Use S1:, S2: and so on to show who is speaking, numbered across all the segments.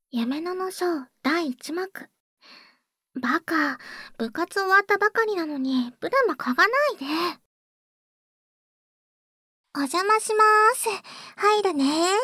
S1: 夢のの章第1幕。バカ、部活終わったばかりなのにブラマ嗅がないで。お邪魔しまーす。入るね。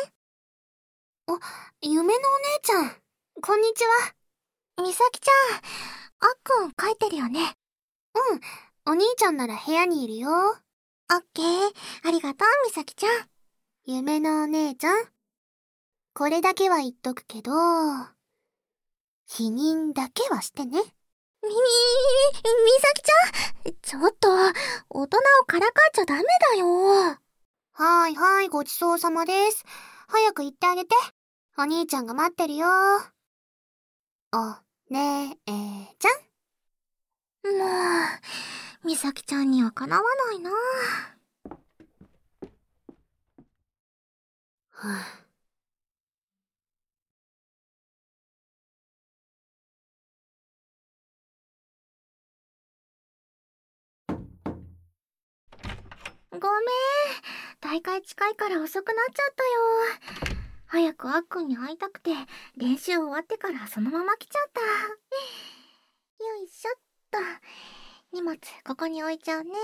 S2: 夢のお姉ちゃん、こんにちは。
S1: みさきちゃん、あっくん書いてるよね。
S2: お兄ちゃんなら部屋にいるよ。
S1: オッケー、ありがとうみさきちゃん。
S2: 夢のお姉ちゃん、これだけは言っとくけど、否認だけはしてね。
S1: みさきちゃん、ちょっと、大人をからかっちゃダメだよ。
S2: はい、ごちそうさまです。早く行ってあげて。お兄ちゃんが待ってるよ。お姉ちゃん。
S1: もう、みさきちゃんにはかなわないな。ごめん。大会近いから遅くなっちゃったよ。早くあっくんに会いたくて、練習終わってからそのまま来ちゃった。よいしょっと。荷物、ここに置いちゃうね。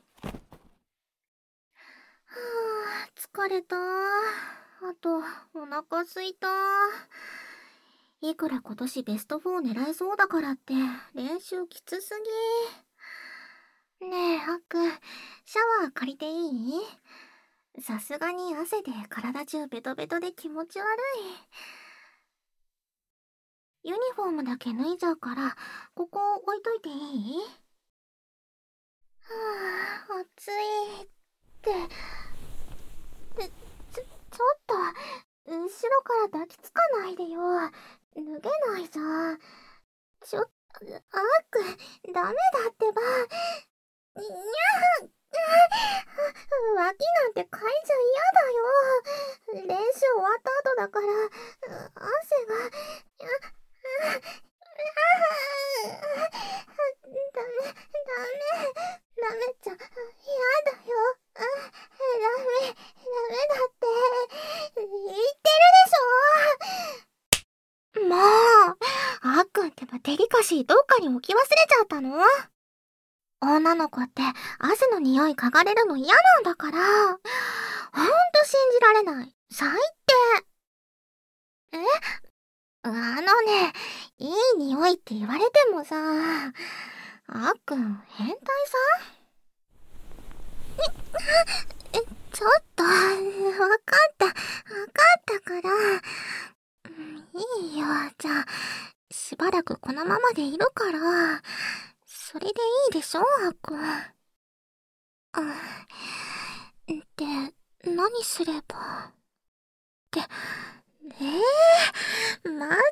S1: はぁ、疲れた。あと、お腹すいた。いくら今年ベスト4狙えそうだからって、練習きつすぎ。ねえ、あっくん、シャワー借りていい？さすがに汗で体中ベトベトで気持ち悪い。ユニフォームだけ脱いじゃうから、ここ置いといていい？はぁ、暑いって。ちょっと、後ろから抱きつかないでよ。脱げないじゃん。ちょっと、あっくん、ダメだってば。にゃー。脇なんてかいじゃ嫌だよ。練習終わった後だから、汗が、ダメじゃ、嫌だよ。ダメだって、言ってるでしょ。もう、あっくんってばデリカシーどっかに置き忘れちゃったの？女の子って汗の匂い嗅がれるの嫌なんだから。ほんと信じられない。最低。いい匂いって言われてもさ、あっくん、変態さ？ちょっと、わかったから。いいよ、じゃあ、しばらくこのままでいるから、それでいいでしょ、あっくん。で、何すれば。またか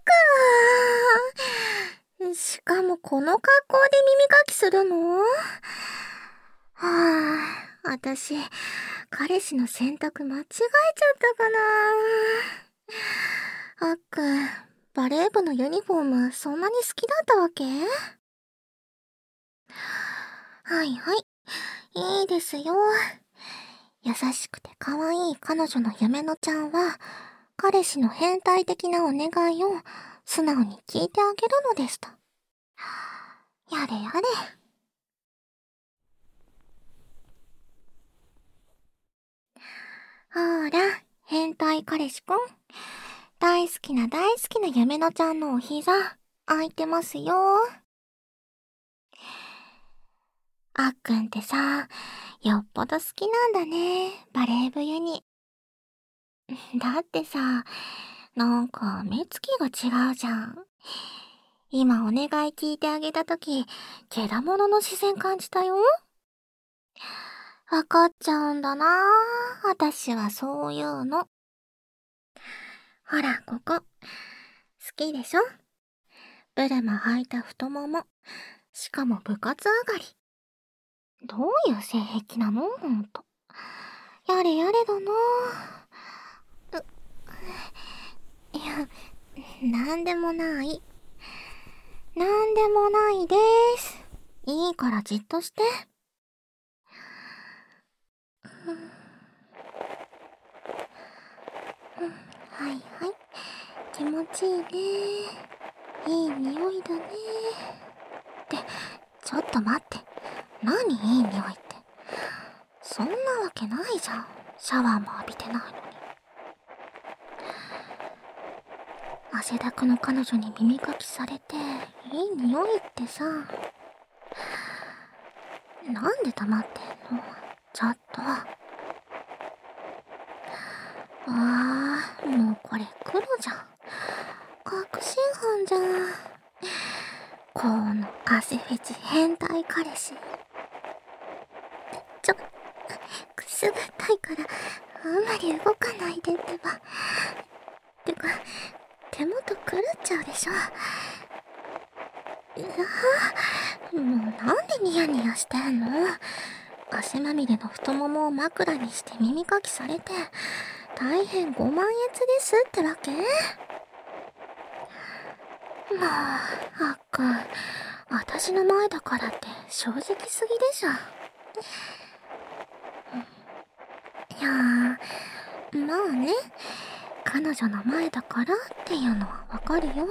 S1: ー。しかもこの格好で耳かきするの？はぁ、私、彼氏の選択間違えちゃったかな。あっくん、バレー部のユニフォームそんなに好きだったわけ？はいはい、いいですよ。優しくて可愛い彼女の夢のちゃんは、彼氏の変態的なお願いを素直に聞いてあげるのですと。やれやれ。ほーら、変態彼氏くん。大好きな夢のちゃんのお膝、空いてますよ。あっくんってさ、よっぽど好きなんだね、バレー部ユニ。だってさ、なんか目つきが違うじゃん。今お願い聞いてあげたとき、けだものの視線感じたよ。わかっちゃうんだなぁ。私はそういうの。ほら、ここ。好きでしょ？ブルマ履いた太もも。しかも部活上がり。どういう性癖なの？ほんと。やれやれだなぁ。いや、なんでもない。なんでもないです。いいからじっとして。はいはい。 気持ちいいね。いい匂いだね。って、ちょっと待って。何いい匂いって。そんなわけないじゃん。シャワーも浴びてないのに。汗だくの彼女に耳かきされて、いい匂いってさ。なんで黙ってんの？ちょっと。もうこれ黒じゃん。確信犯じゃん。この汗フェチ変態彼氏。くすぐったいからあんまり動かないでってば。てか、手元狂っちゃうでしょ。もうなんでニヤニヤしてんの？汗まみれの太ももを枕にして耳かきされて、大変ご満悦ですってわけ？もう、あっくん、私の前だからって正直すぎでしょ。いやまあね、彼女の前だからっていうのはわかるよ。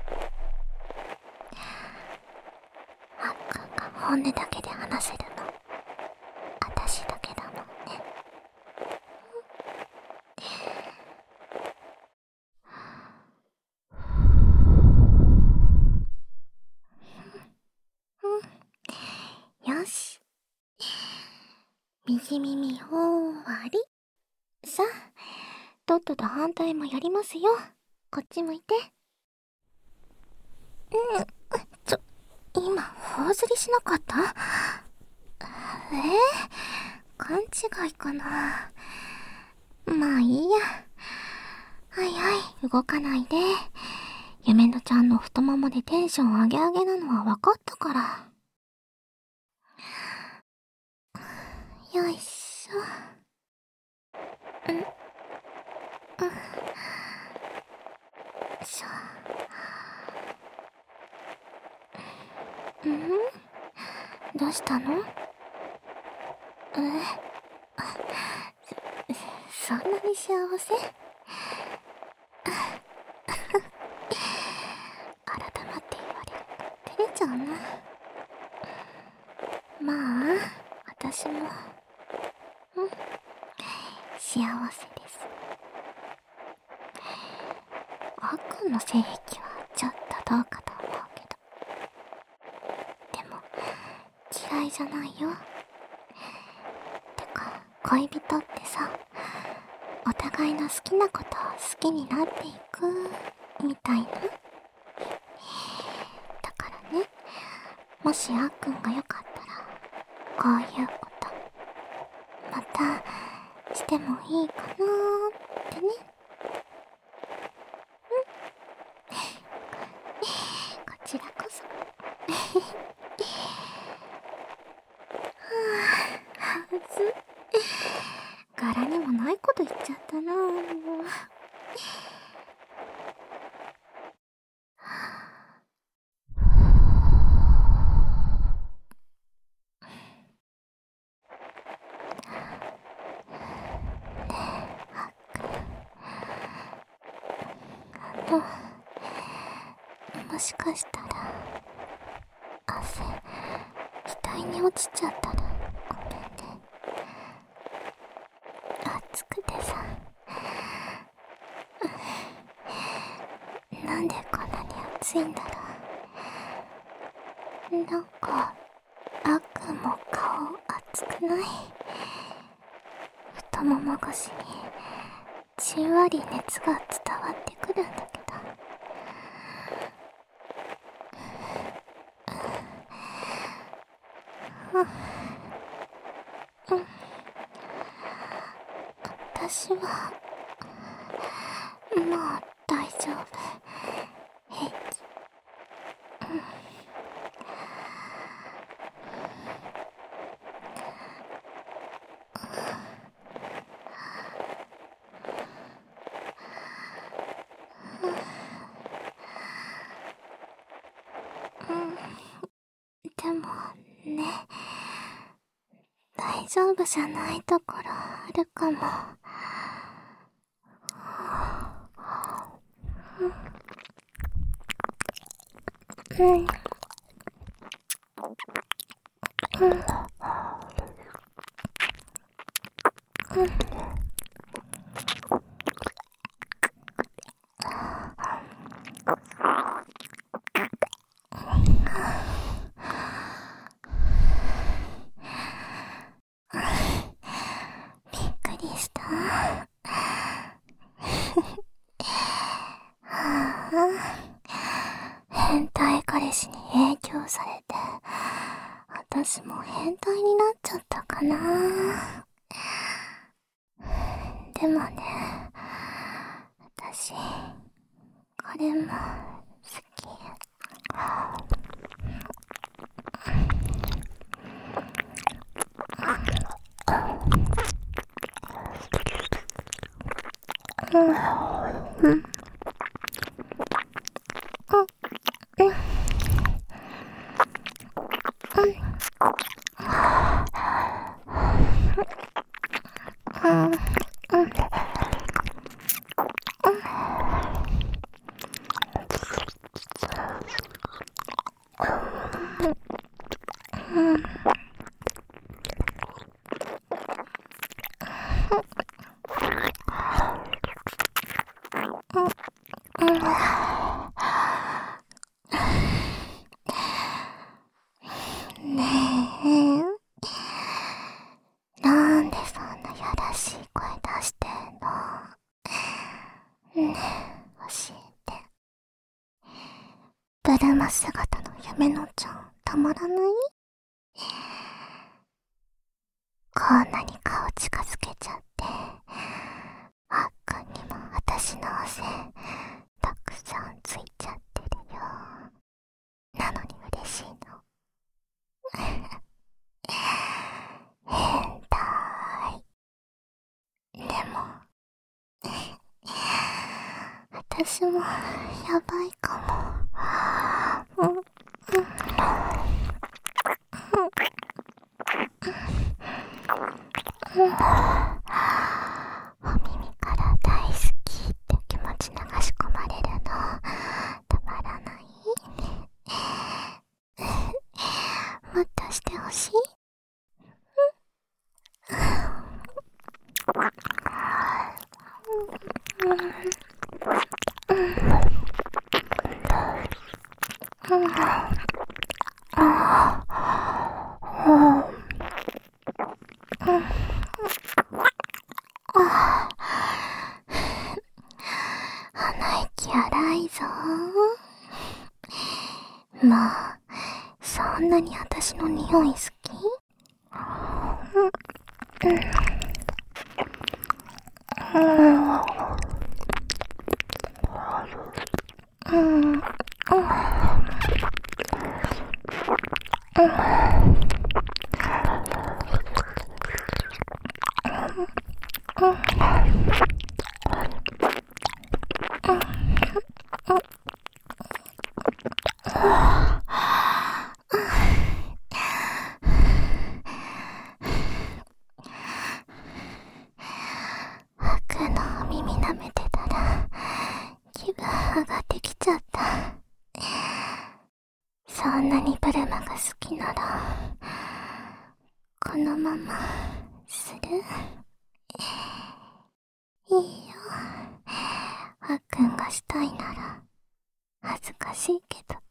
S1: あっくんが本音だけで話せるの、私だけだもんね。よし。右耳終わり。さあ、とっとと反対もやりますよ。こっち向いて。今、頬ずりしなかった？勘違いかな。まあいいや。はいはい、動かないで。夢のちゃんの太ももでテンション上げ上げなのは分かったから。よいしょ。しょ。どうしたの？そんなに幸せ？改まって言われると照れちゃうな。まあ、私も、幸せです。あっくんの性癖はちょっとどうかと思うけど。でも、嫌いじゃないよ。てか、恋人ってさ、お互いの好きなことを好きになっていく、みたいな。だからね、もしあっくんがよかったら、こういうこと、また、してもいいかなーってね。こちらこそ。はず。柄にもないこと言っちゃったなぁ、もう。もしかしたら、汗、額に落ちちゃったら、ごめんね。暑くてさ。なんでこんなに暑いんだろう。なんか、あっくんも顔熱くない？太もも越しに、じんわり熱が伝わってくるんだけど。私は、もう大丈夫。平気。でもね、大丈夫じゃないところあるかも。 びっくりした。変態彼氏に影響されて、私も変態になっちゃったかな。でもね、私、これも好き。なんでそんなやらしい声出してんの？ねえ、教えて。ブルマ姿の夢のちゃん、たまらない？こんなに顔近づけちゃって、あっくんにも私の汗、たくさんついちゃってるよ。なのに嬉しいの。変態。でも、私もやばいかも。お耳から大好きって気持ち流し込まれるのたまらない？もっとしてほしい？鼻息荒いぞ。もう、そんなに私の匂い好き？僕のお耳舐めてたら気分上がってきちゃった。そんなにブルマが好きならこのままする？いいよ。あっくんがしたいなら恥ずかしいけど。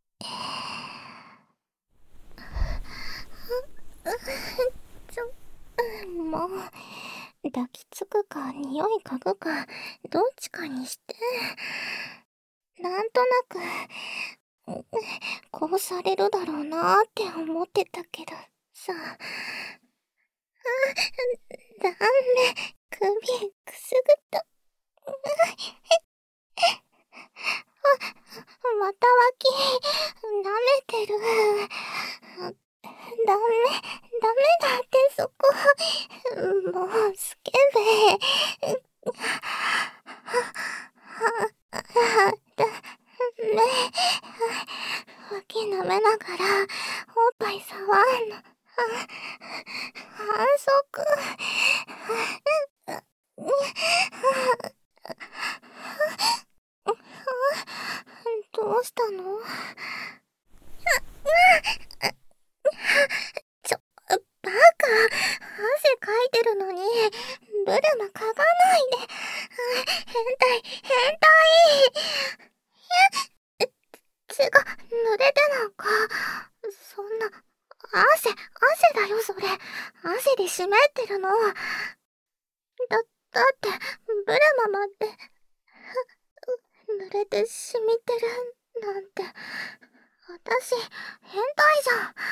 S1: もう抱きつくか匂い嗅ぐかどっちかにして。なんとなくこうされるだろうなーって思ってたけどさ。ダメ、首くすぐった。また脇舐めてる。ダメだってそこ。もうスケベ。ダメ。脇舐めながらおっぱい触んの。反則。どうしたの？ ちょ、バカ。汗かいてるのに、ブルマ嗅がないで。変態、変態。血が濡れてなんか。そんな、汗だよ、それ。汗で湿ってるの。だって、ブルマまで、濡れて染みてるなんて、私、変態じゃん。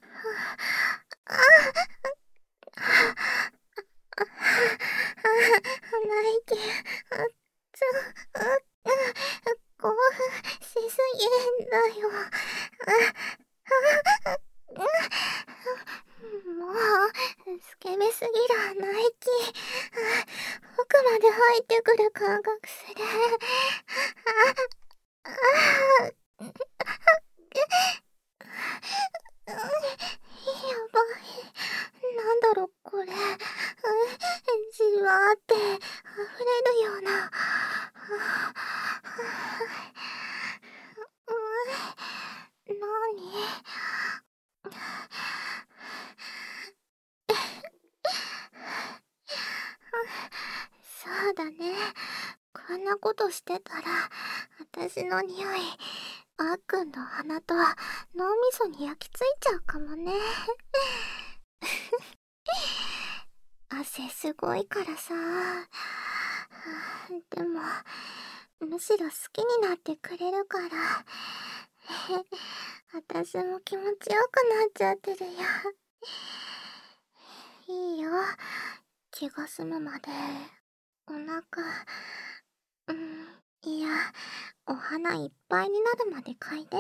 S1: 鼻息、つ、興奮しすぎんだよ。もう、スケベすぎる鼻息。奥まで入ってくる感覚する。やばい。なんだろ、これ。じわーって溢れるような。なに？そうだね。こんなことしてたら、私の匂い、あっくんの鼻と脳みそに焼き付いちゃうかもね。汗すごいからさ。でも、むしろ好きになってくれるから、私も気持ちよくなっちゃってるよ。いいよ。気が済むまで、お腹、いや、お花いっぱいになるまで嗅いで。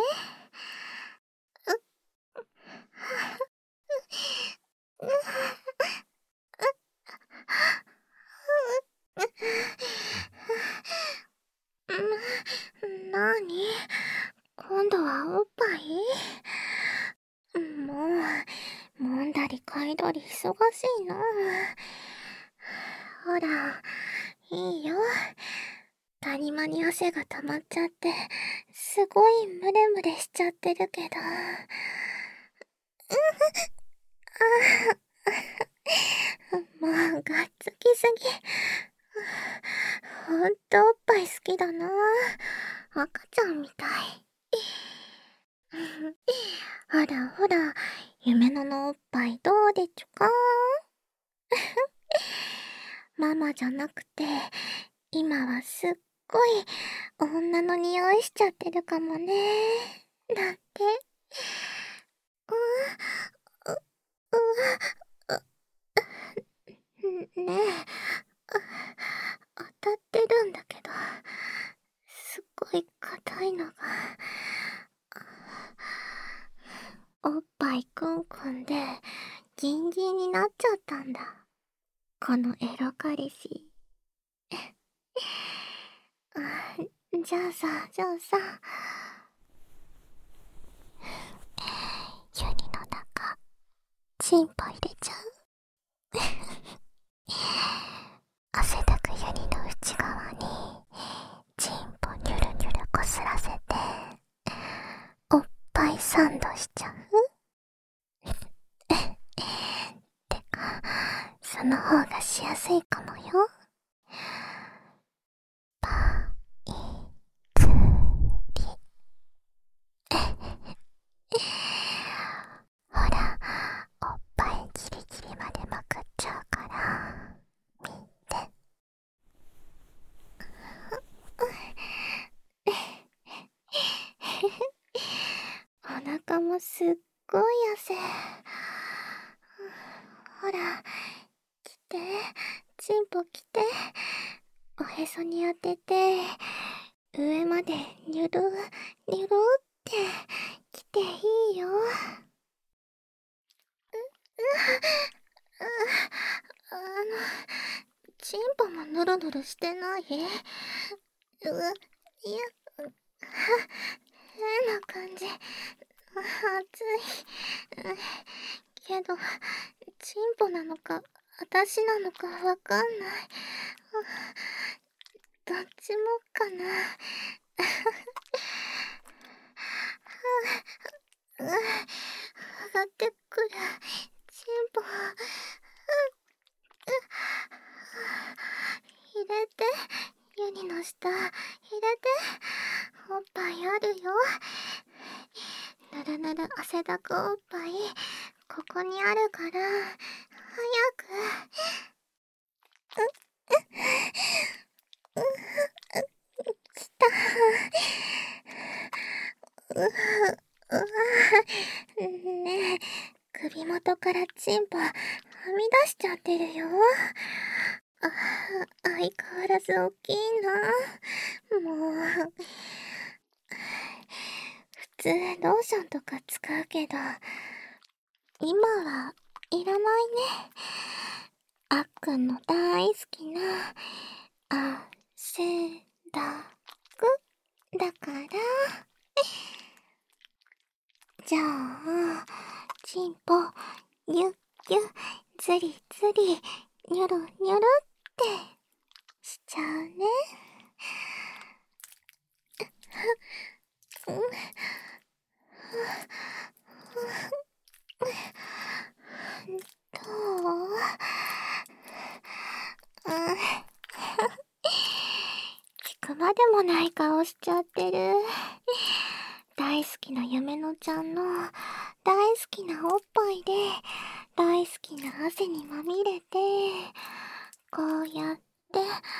S1: なに？今度はおっぱい？もう、揉んだり嗅いだり忙しいな。ほら、いいよ。谷間に汗が溜まっちゃって、すごいムレムレしちゃってるけど。もう、がっつきすぎ。ほんとおっぱい好きだな。赤ちゃんみたい。ほらほら、夢のおっぱいどうでちゅか？ママじゃなくて、今はすっごい女の匂いしちゃってるかもね。だって。う、う、ねえ、当たってるんだけど、すっごい硬いのが。おっぱいくんくんで、ギンギンになっちゃったんだ。このエロ彼氏。じゃあさ、ユニの中、チンポ入れちゃう？汗だくユニの内側に、チンポニュルニュルこすらせて、おっぱいサンドしちゃう？てか、その方がしやすいかもよ。パイツリ。ほら、おっぱいギリギリまでまくっちゃうから、見て。お腹もすっごい汗。ほら、来て、チンポ来て、おへそに当てて、上までニュルニュルって来ていいよ。チンポもヌルヌルしてない？いや、変な感じ。熱い。けど、チンポなのか、私なのかわかんない。どっちもかな。 がってくる。チンポ。入れて。ユニの下、入れて。おっぱいあるよ。ぬるぬる汗だくおっぱい、ここにあるから、早く。きた。ねえ、首元からチンポはみ出しちゃってるよ。相変わらず大きいな。もう。普通ローションとか使うけど、今はいらないね。あっくんの大好きな汗だくだから。じゃあ、チンポ、ゆっゆ、ずりずり、にょろにょろってしちゃうね。どう？聞くまでもない顔しちゃってる。大好きな夢のちゃんの大好きなおっぱいで大好きな汗にまみれて、こうやって、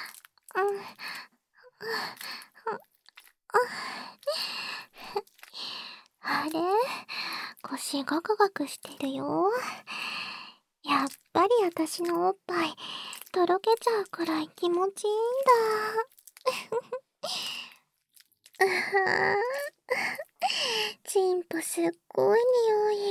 S1: あれ？腰ガクガクしてるよ。やっぱり私のおっぱいとろけちゃうくらい気持ちいいんだ。チンポすっごい匂い。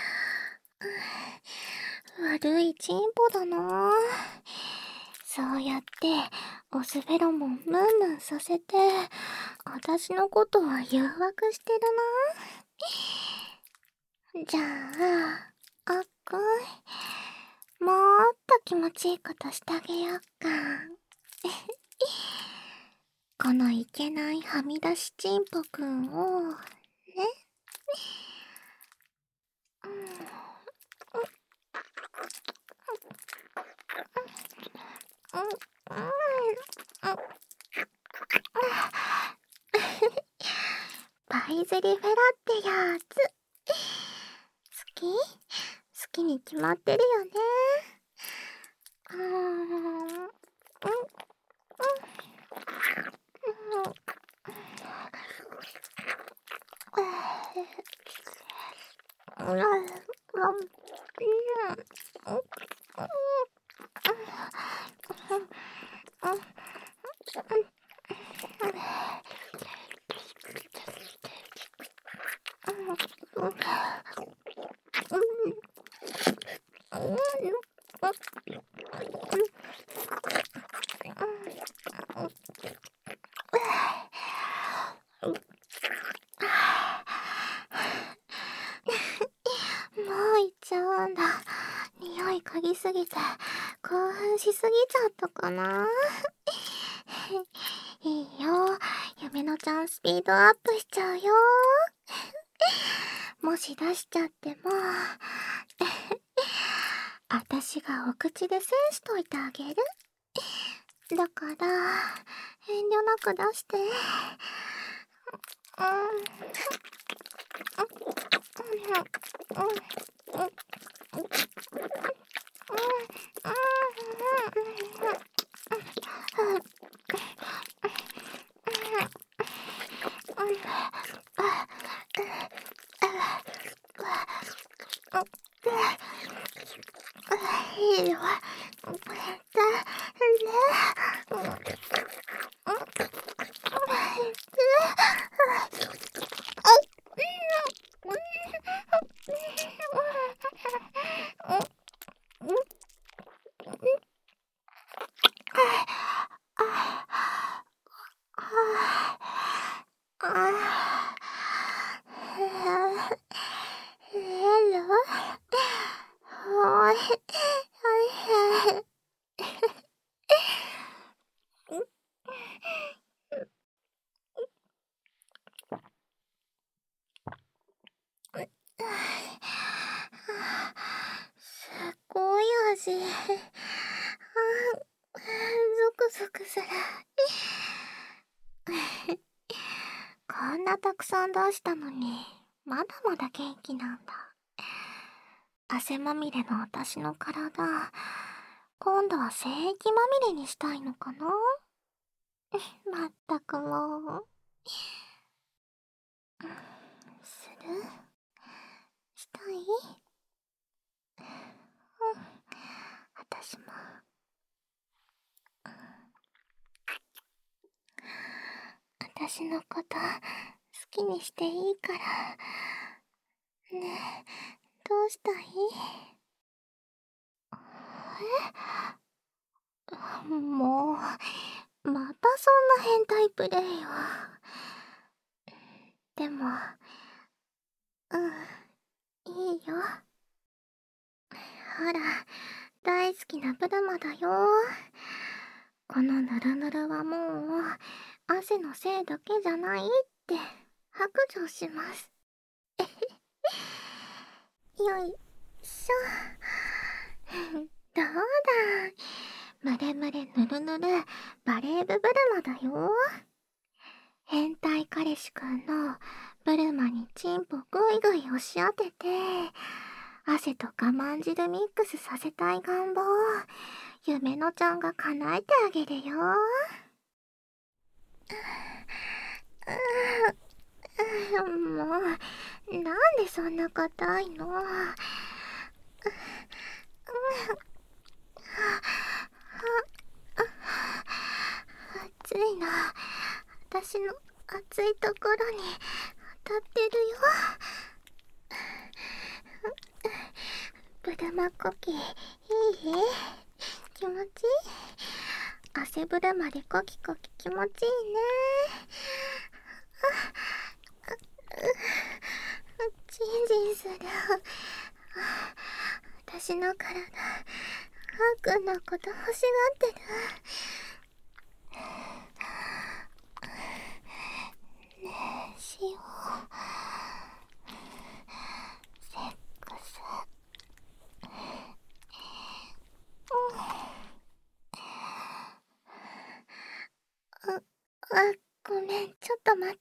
S1: 悪いチンポだな。そうやってオスフェロモンムンムンさせて、私のことは誘惑してるな。じゃあ、あっくん、もっと気持ちいいことしてあげよっか。このいけないはみ出しチンポくんを、ね。パイズリフェラってやつ。好き？好きに決まってるよね。もう行っちゃうんだ。匂い嗅ぎすぎて興奮しすぎちゃったかな。いいよ、夢のちゃんスピードアップしちゃうよ。もし出しちゃっても私がお口でセンしといてあげる。だから遠慮なく出して。いいよ。 こんなたくさん出したのに、まだまだ元気なんだ。汗まみれの私の体、今度は精液まみれにしたいのかな。まったくもう。する？したい？私も。私のこと好きにしていいから。ねえ、どうしたい？もう、またそんな変態プレイよ。でも、いいよ。ほら、大好きなブルマだよ。このヌルヌルはもう、汗のせいだけじゃないって白状します。よいしょ。どうだ。ムレムレヌルヌルバレーブブルマだよ。変態彼氏くんのブルマにチンポグイグイ押し当てて、汗と我慢汁ミックスさせたい願望、夢のちゃんが叶えてあげるよ。もう、なんでそんな硬いの？暑いな。私の熱いところに当たってるよ。ブルマコキ、いい？気持ちいい？汗ブルマでコキコキ気持ちいいね。ジンジンする。私の体、あーくんのこと欲しがってる。ねえ、しよう。セックス。ごめん、ちょっと待って。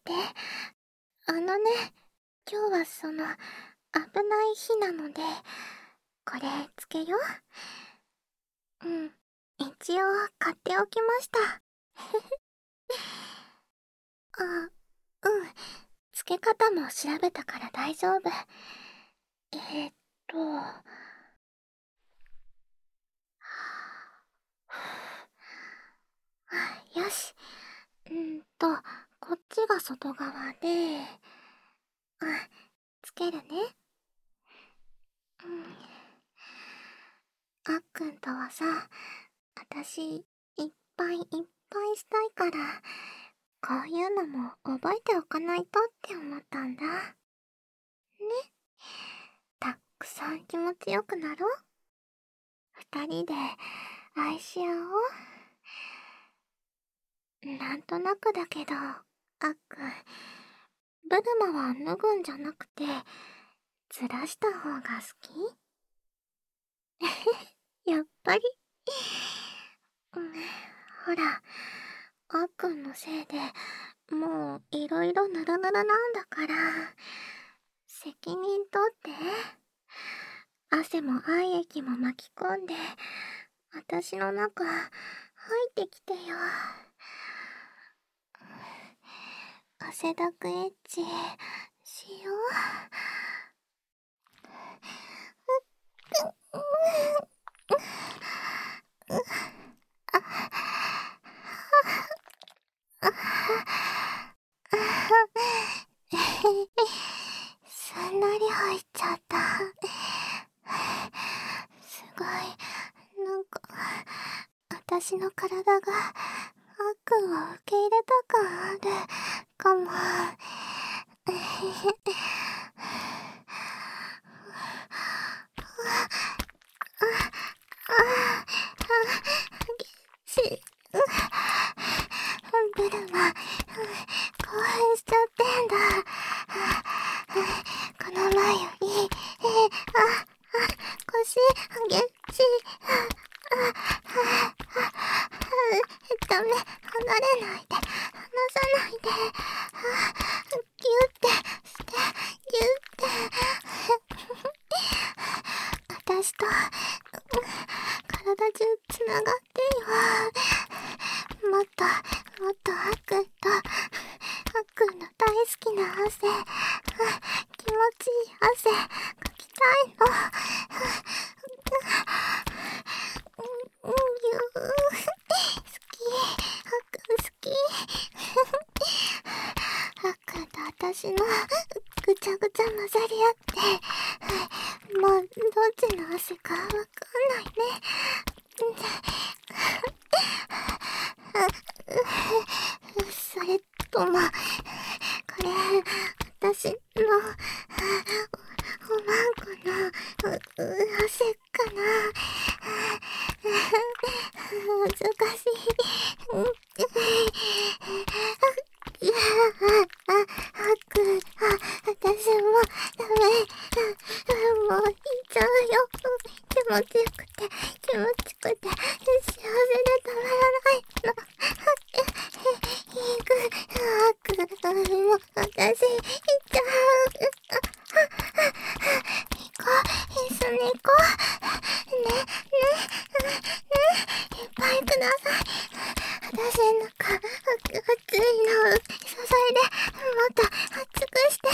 S1: 今日は危ない日なので、これつけよう。一応買っておきました。つけ方も調べたから大丈夫。よし。こっちが外側で、つけるね。あっくんとはさ、私、いっぱいいっぱいしたいから、こういうのも覚えておかないとって思ったんだ。ね。たくさん気持ちよくなろう。二人で愛し合おう。なんとなくだけど、あっくん、ブルマは脱ぐんじゃなくて、ずらした方が好き？やっぱり。ほら、あっくんのせいでもういろいろヌルヌルなんだから、責任取って。汗も愛液も巻き込んで、私の中入ってきてよ。汗だくエッチしよう。すんなり入っちゃった。すごい、私の体があっくんを受け入れた感あるかも。ブルマ、興奮しちゃってんだ。この前より、腰激しい。ダメ、離れないで、離さないで。 汗。気持ちいい汗。かきたいの。好き。あっくん好き。あっくんと私のぐちゃぐちゃ混ざり合って、もうどっちの汗かわかんないね。それとも、これ、私の、おまんこの、汗かな。難しい。私もダメ。もう行っちゃうよ。気持ちよくて、気持ちくて、幸せでたまらないの。もう私行っちゃう。行こう。一緒に行こう。ね、いっぱいください。私の中、熱いのを注いで、もっと熱くして。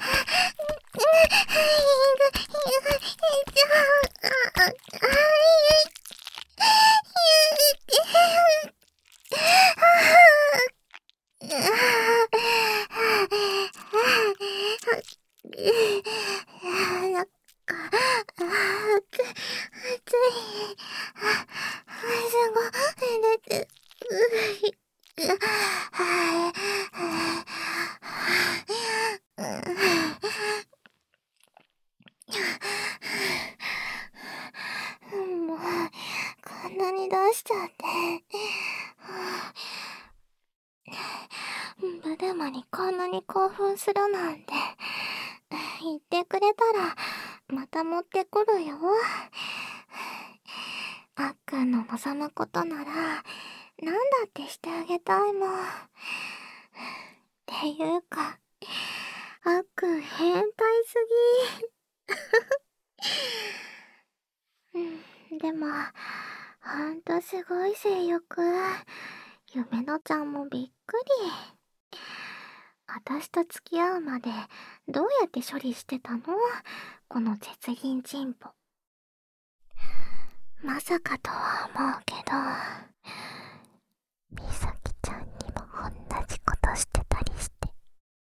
S1: なんか、熱い。すごい出て、もう、こんなに出しちゃって。ブルマにこんなに興奮するなんて、言ってくれたら、また持ってくるよ。あっくんの望むことなら、なんだってしてあげたいもん。っていうか、あっくん変態すぎ。でも、ほんとすごい性欲。夢のちゃんもびっくり。私と付き合うまでどうやって処理してたの？この絶倫チンポ。まさかとは思うけど、みさきちゃんにも同じことしてたりして。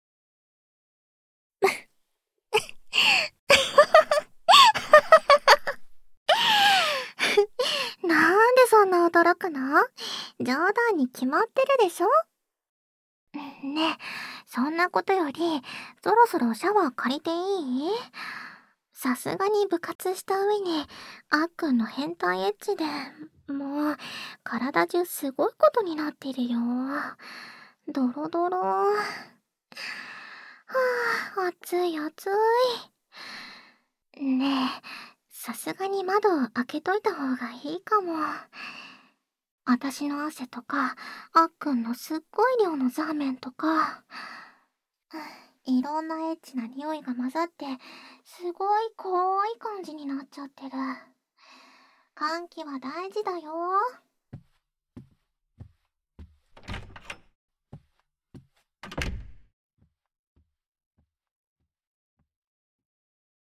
S1: なんでそんな驚くの？冗談に決まってるでしょ？ねえ、そんなことより、そろそろシャワー借りていい？さすがに部活した上に、あっくんの変態エッチで、もう、体中すごいことになってるよ。ドロドロ。はあ、暑い暑い。ねえ、さすがに窓開けといた方がいいかも。私の汗とか、あっくんのすっごい量のザーメンとか、いろんなエッチな匂いが混ざって、すごい濃い感じになっちゃってる。換気は大事だよ。